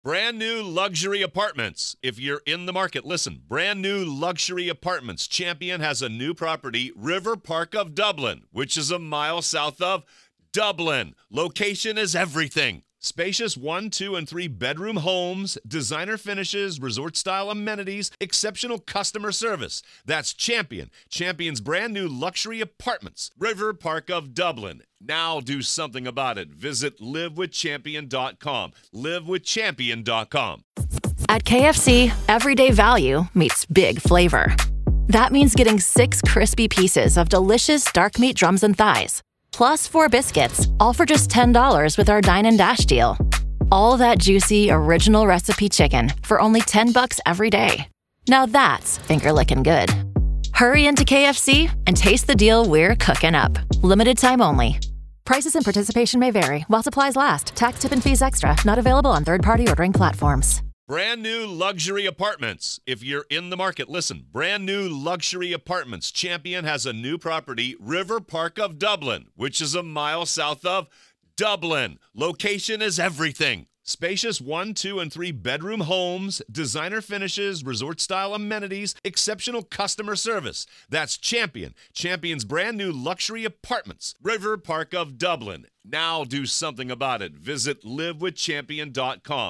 Brand new luxury apartments. If you're in the market, listen. Brand new luxury apartments. Champion has a new property, River Park of Dublin, which is a mile south of Dublin. Location is everything. Spacious 1, 2, and 3 bedroom homes, designer finishes, resort-style amenities, exceptional customer service. That's Champion. Champion's brand new luxury apartments. River Park of Dublin. Now do something about it. Visit livewithchampion.com. Livewithchampion.com. At KFC, everyday value meets big flavor. That means getting 6 crispy pieces of delicious dark meat drums and thighs, plus 4 biscuits, all for just $10 with our Dine and Dash deal. All that juicy, original recipe chicken for only $10 every day. Now that's finger-licking good. Hurry into KFC and taste the deal we're cooking up. Limited time only. Prices and participation may vary while supplies last. Tax, tip, and fees extra. Not available on third-party ordering platforms. Brand new luxury apartments. If you're in the market, listen. Brand new luxury apartments. Champion has a new property, River Park of Dublin, which is a mile south of Dublin. Location is everything. Spacious 1, 2, and 3 bedroom homes, designer finishes, resort-style amenities, exceptional customer service. That's Champion. Champion's brand new luxury apartments. River Park of Dublin. Now do something about it. Visit livewithchampion.com.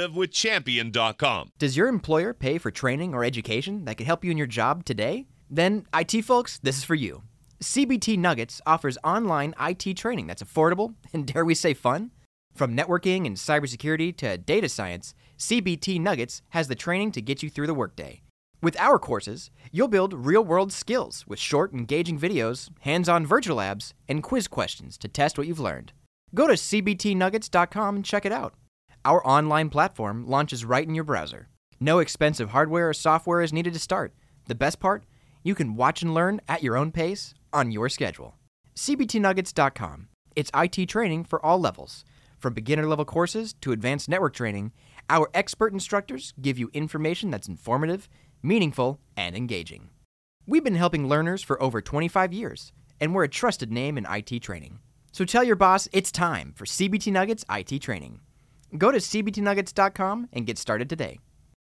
Livewithchampion.com. Does your employer pay for training or education that could help you in your job today? Then, IT folks, this is for you. CBT Nuggets offers online IT training that's affordable and, dare we say, fun. From networking and cybersecurity to data science, CBT Nuggets has the training to get you through the workday. With our courses, you'll build real-world skills with short, engaging videos, hands-on virtual labs, and quiz questions to test what you've learned. Go to cbtnuggets.com and check it out. Our online platform launches right in your browser. No expensive hardware or software is needed to start. The best part? You can watch and learn at your own pace, on your schedule. cbtnuggets.com. It's IT training for all levels. From beginner-level courses to advanced network training, our expert instructors give you information that's informative, meaningful, and engaging. We've been helping learners for over 25 years, and we're a trusted name in IT training. So tell your boss it's time for CBT Nuggets IT training. Go to cbtnuggets.com and get started today.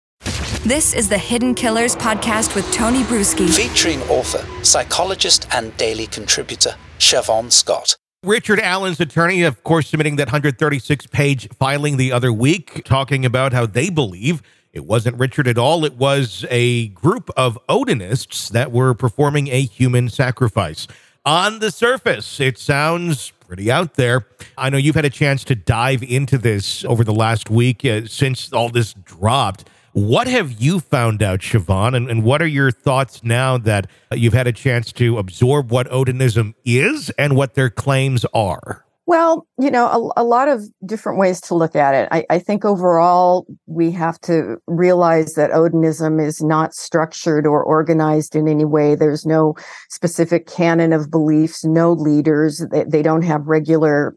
This is the Hidden Killers podcast with Tony Bruschi. Featuring author, psychologist, and daily contributor, Siobhan Scott. Richard Allen's attorney, of course, submitting that 136-page filing the other week, talking about how they believe it wasn't Richard at all. It was a group of Odinists that were performing a human sacrifice. On the surface, it sounds pretty out there. I know you've had a chance to dive into this over the last week since all this dropped. What have you found out, Siobhan, and what are your thoughts now that you've had a chance to absorb what Odinism is and what their claims are? Well, a lot of different ways to look at it. I think overall, we have to realize that Odinism is not structured or organized in any way. There's no specific canon of beliefs, no leaders. They don't have regular,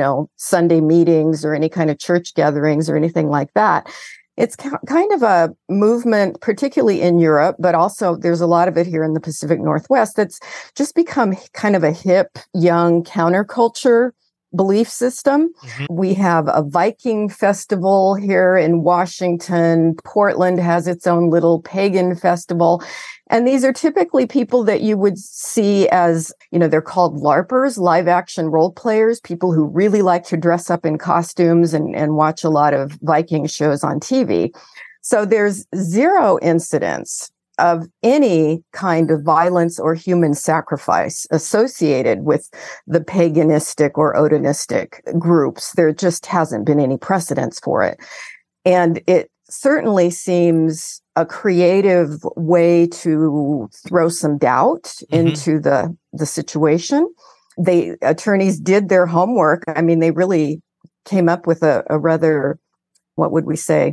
Sunday meetings or any kind of church gatherings or anything like that. It's kind of a movement, particularly in Europe, but also there's a lot of it here in the Pacific Northwest that's just become kind of a hip, young counterculture belief system. Mm-hmm. We have a Viking festival here in Washington. Portland has its own little pagan festival. And these are typically people that you would see as, they're called LARPers, live action role players, people who really like to dress up in costumes and watch a lot of Viking shows on TV. So there's zero incidents of any kind of violence or human sacrifice associated with the paganistic or Odinistic groups. There just hasn't been any precedence for it. And it certainly seems a creative way to throw some doubt into the situation. The attorneys did their homework. I mean, they really came up with a rather, what would we say,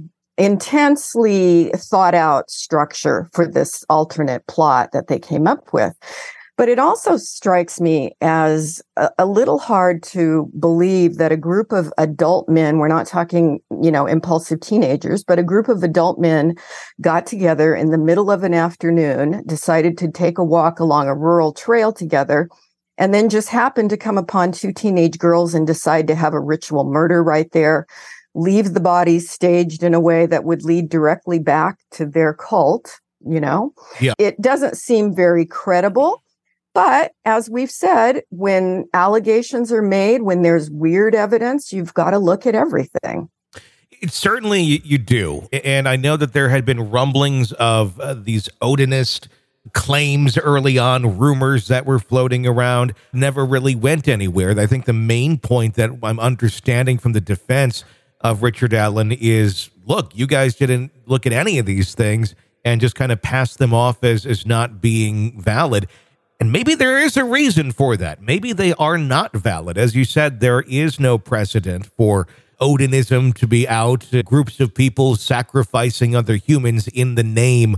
intensely thought out structure for this alternate plot that they came up with. But it also strikes me as a little hard to believe that a group of adult men, we're not talking, impulsive teenagers, but a group of adult men got together in the middle of an afternoon, decided to take a walk along a rural trail together, and then just happened to come upon 2 teenage girls and decide to have a ritual murder right there leave the bodies staged in a way that would lead directly back to their cult, Yeah. It doesn't seem very credible. But as we've said, when allegations are made, when there's weird evidence, you've got to look at everything. Certainly you do. And I know that there had been rumblings of these Odinist claims early on, rumors that were floating around, never really went anywhere. I think the main point that I'm understanding from the defense of Richard Allen is, look, you guys didn't look at any of these things and just kind of passed them off as not being valid. And maybe there is a reason for that. Maybe they are not valid. As you said, there is no precedent for Odinism to be out, groups of people sacrificing other humans in the name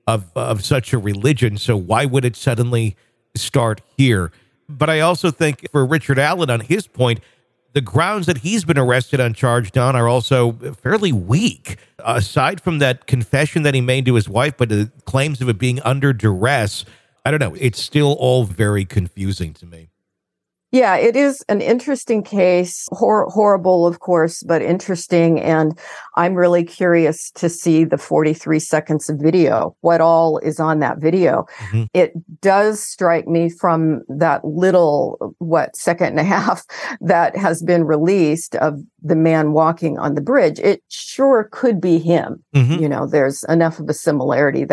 of such a religion. So why would it suddenly start here? But I also think for Richard Allen, on his point, the grounds that he's been arrested and charged on are also fairly weak. Aside from that confession that he made to his wife, but the claims of it being under duress, I don't know. It's still all very confusing to me. Yeah, it is an interesting case. Horrible, of course, but interesting. And I'm really curious to see the 43 seconds of video, what all is on that video. Mm-hmm. It does strike me from that little, second and a half that has been released of the man walking on the bridge. It sure could be him. Mm-hmm. There's enough of a similarity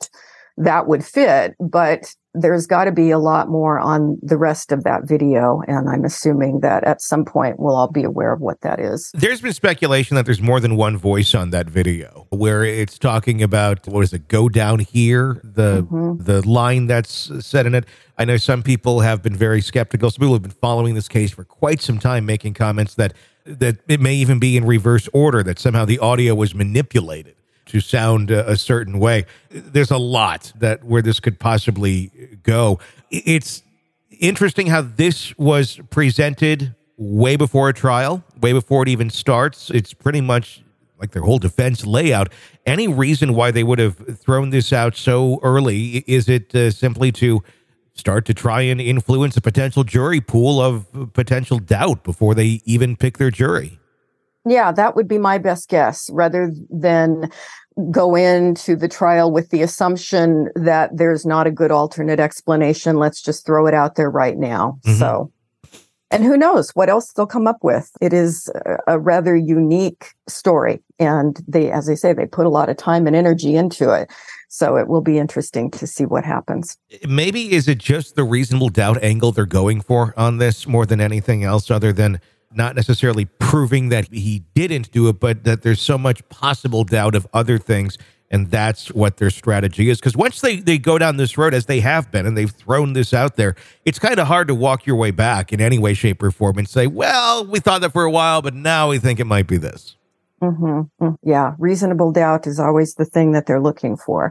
that would fit, but there's got to be a lot more on the rest of that video. And I'm assuming that at some point we'll all be aware of what that is. There's been speculation that there's more than one voice on that video where it's talking about, go down here, the line that's said in it. I know some people have been very skeptical. Some people have been following this case for quite some time, making comments that it may even be in reverse order, that somehow the audio was manipulated to sound a certain way. There's a lot where this could possibly go. It's interesting how this was presented way before a trial, way before it even starts. It's pretty much like their whole defense layout. Any reason why they would have thrown this out so early? Is it simply to start to try and influence a potential jury pool of potential doubt before they even pick their jury? Yeah, that would be my best guess, rather than go into the trial with the assumption that there's not a good alternate explanation. Let's just throw it out there right now. Mm-hmm. So, and who knows what else they'll come up with. It is a rather unique story. And as they say, they put a lot of time and energy into it. So it will be interesting to see what happens. Maybe is it just the reasonable doubt angle they're going for on this more than anything else, other than not necessarily proving that he didn't do it, but that there's so much possible doubt of other things, and that's what their strategy is. Because once they go down this road, as they have been, and they've thrown this out there, it's kind of hard to walk your way back in any way, shape, or form and say, well, we thought that for a while, but now we think it might be this. Mm-hmm. Yeah, reasonable doubt is always the thing that they're looking for.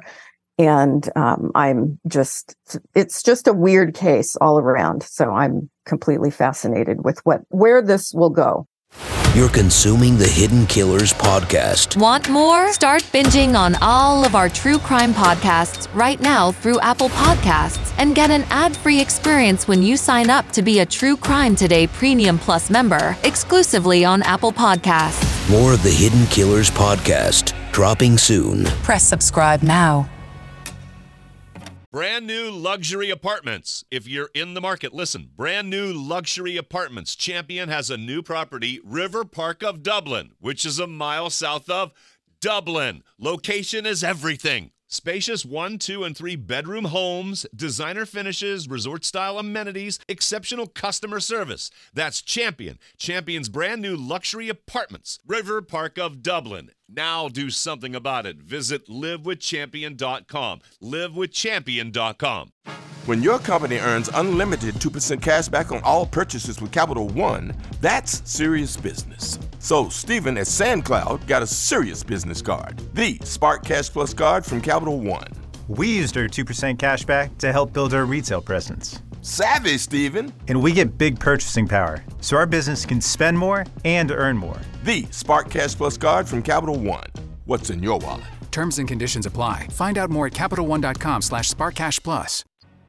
And it's just a weird case all around. So I'm completely fascinated with where this will go. You're consuming the Hidden Killers podcast. Want more? Start binging on all of our true crime podcasts right now through Apple Podcasts and get an ad-free experience when you sign up to be a True Crime Today Premium Plus member exclusively on Apple Podcasts. More of the Hidden Killers podcast dropping soon. Press subscribe now. Brand new luxury apartments. If you're in the market, listen. Brand new luxury apartments. Champion has a new property, River Park of Dublin, which is a mile south of Dublin. Location is everything. Spacious 1, 2, and 3 bedroom homes, designer finishes, resort-style amenities, exceptional customer service. That's Champion. Champion's brand new luxury apartments, River Park of Dublin. Now do something about it. Visit livewithchampion.com. Livewithchampion.com. When your company earns unlimited 2% cash back on all purchases with Capital One, that's serious business. So Stephen at SandCloud got a serious business card, the Spark Cash Plus card from Capital One. We used our 2% cash back to help build our retail presence. Savvy, Stephen. And we get big purchasing power, so our business can spend more and earn more. The Spark Cash Plus card from Capital One. What's in your wallet? Terms and conditions apply. Find out more at CapitalOne.com/SparkCashPlus.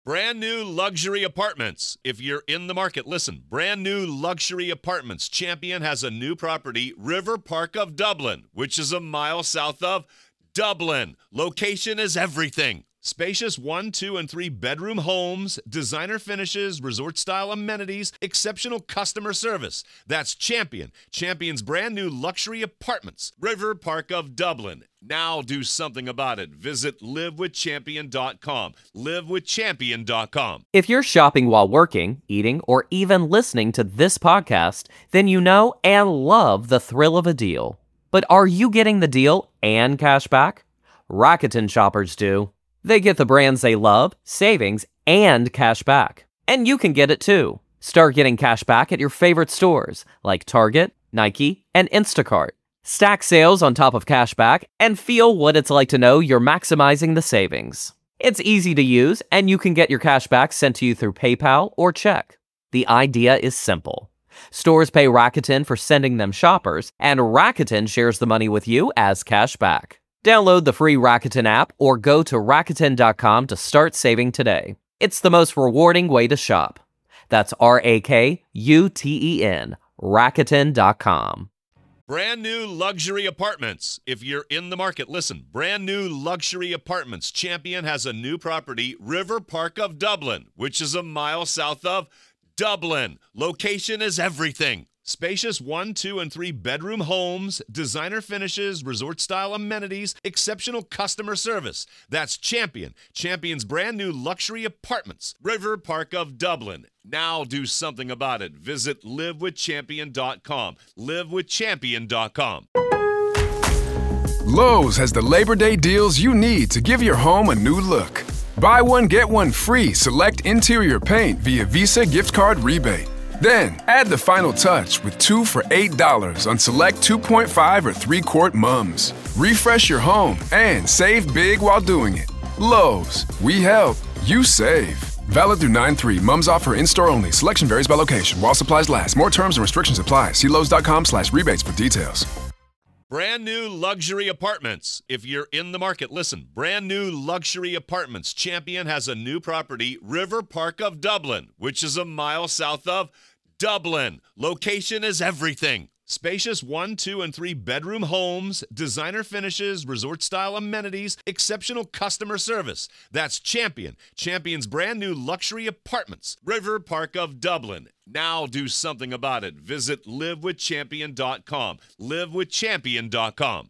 Brand new luxury apartments. If you're in the market, listen. Brand new luxury apartments. Champion has a new property, River Park of Dublin, which is a mile south of Dublin. Location is everything. Spacious 1, 2, and 3 bedroom homes, designer finishes, resort-style amenities, exceptional customer service. That's Champion. Champion's brand new luxury apartments, River Park of Dublin. Now do something about it. Visit livewithchampion.com. Livewithchampion.com. If you're shopping while working, eating, or even listening to this podcast, then you know and love the thrill of a deal. But are you getting the deal and cash back? Rakuten shoppers do. They get the brands they love, savings, and cash back. And you can get it too. Start getting cash back at your favorite stores like Target, Nike, and Instacart. Stack sales on top of cash back and feel what it's like to know you're maximizing the savings. It's easy to use, and you can get your cash back sent to you through PayPal or check. The idea is simple. Stores pay Rakuten for sending them shoppers, and Rakuten shares the money with you as cash back. Download the free Rakuten app or go to Rakuten.com to start saving today. It's the most rewarding way to shop. That's Rakuten, Rakuten.com. Brand new luxury apartments. If you're in the market, listen. Brand new luxury apartments. Champion has a new property, River Park of Dublin, which is a mile south of Dublin. Location is everything. Spacious 1, 2, and 3 bedroom homes, designer finishes, resort-style amenities, exceptional customer service. That's Champion. Champion's brand new luxury apartments, River Park of Dublin. Now do something about it. Visit livewithchampion.com. Livewithchampion.com. Lowe's has the Labor Day deals you need to give your home a new look. Buy one, get one free select interior paint via Visa gift card rebate. Then, add the final touch with 2 for $8 on select 2.5 or 3-quart mums. Refresh your home and save big while doing it. Lowe's, we help, you save. Valid through 9/3. Mums offer in-store only. Selection varies by location. While supplies last. More terms and restrictions apply. See Lowes.com/rebates for details. Brand new luxury apartments. If you're in the market, listen. Brand new luxury apartments. Champion has a new property, River Park of Dublin, which is a mile south of Dublin. Location is everything. Spacious 1, 2, and 3 bedroom homes, designer finishes, resort-style amenities, exceptional customer service. That's Champion. Champion's brand new luxury apartments, River Park of Dublin. Now do something about it. Visit livewithchampion.com. Livewithchampion.com.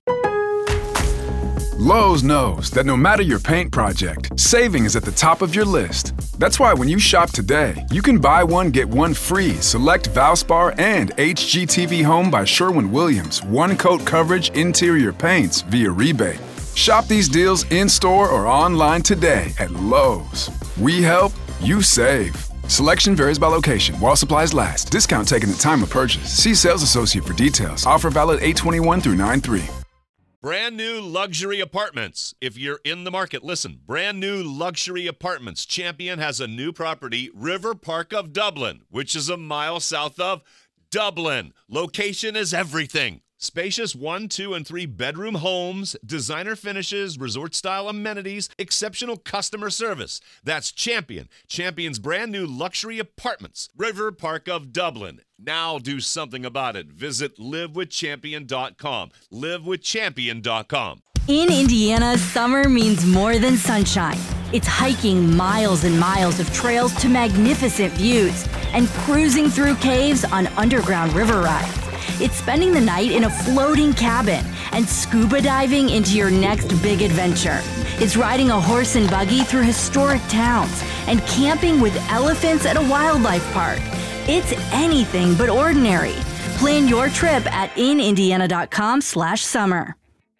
Lowe's knows that no matter your paint project, saving is at the top of your list. That's why when you shop today, you can buy one, get one free. Select Valspar and HGTV Home by Sherwin-Williams. One-coat coverage interior paints via rebate. Shop these deals in-store or online today at Lowe's. We help, you save. Selection varies by location. While supplies last. Discount taken at time of purchase. See sales associate for details. Offer valid 8/21 through 9/3. Brand new luxury apartments. If you're in the market, listen. Brand new luxury apartments. Champion has a new property, River Park of Dublin, which is a mile south of Dublin. Location is everything. Spacious 1, 2, and 3 bedroom homes, designer finishes, resort-style amenities, exceptional customer service. That's Champion. Champion's brand new luxury apartments, River Park of Dublin. Now do something about it. Visit livewithchampion.com. Livewithchampion.com. In Indiana, summer means more than sunshine. It's hiking miles and miles of trails to magnificent views and cruising through caves on underground river rides. It's spending the night in a floating cabin and scuba diving into your next big adventure. It's riding a horse and buggy through historic towns and camping with elephants at a wildlife park. It's anything but ordinary. Plan your trip at inindiana.com/summer.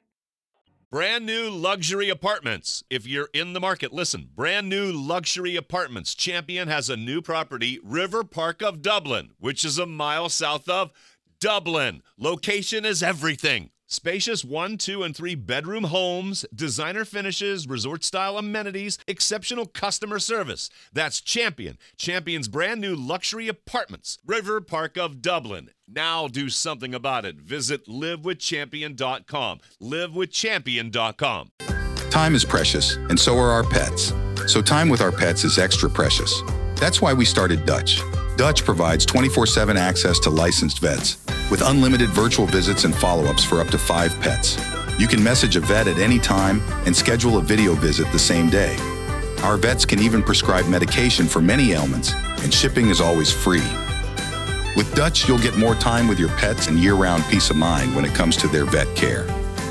Brand new luxury apartments. If you're in the market, listen. Brand new luxury apartments. Champion has a new property, River Park of Dublin, which is a mile south of Dublin. Location is everything. Spacious 1, 2, and 3 bedroom homes, designer finishes, resort-style amenities, exceptional customer service. That's Champion. Champion's brand new luxury apartments, River Park of Dublin. Now do something about it. Visit livewithchampion.com. Livewithchampion.com. Time is precious, and so are our pets. so time with our pets is extra precious. That's why we started Dutch. Dutch provides 24/7 access to licensed vets with unlimited virtual visits and follow-ups for up to 5 pets. You can message a vet at any time and schedule a video visit the same day. Our vets can even prescribe medication for many ailments, and shipping is always free. With Dutch, you'll get more time with your pets and year-round peace of mind when it comes to their vet care.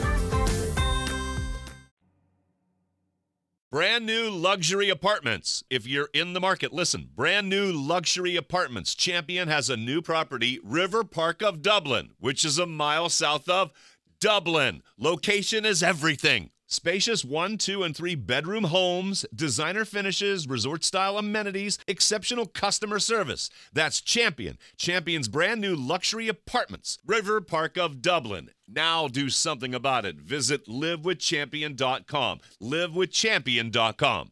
Brand new luxury apartments. If you're in the market, listen. Brand new luxury apartments. Champion has a new property, River Park of Dublin, which is a mile south of Dublin. Location is everything. Spacious 1, 2, and 3 bedroom homes, designer finishes, resort-style amenities, exceptional customer service. That's Champion. Champion's brand new luxury apartments, River Park of Dublin. Now do something about it. Visit livewithchampion.com. livewithchampion.com.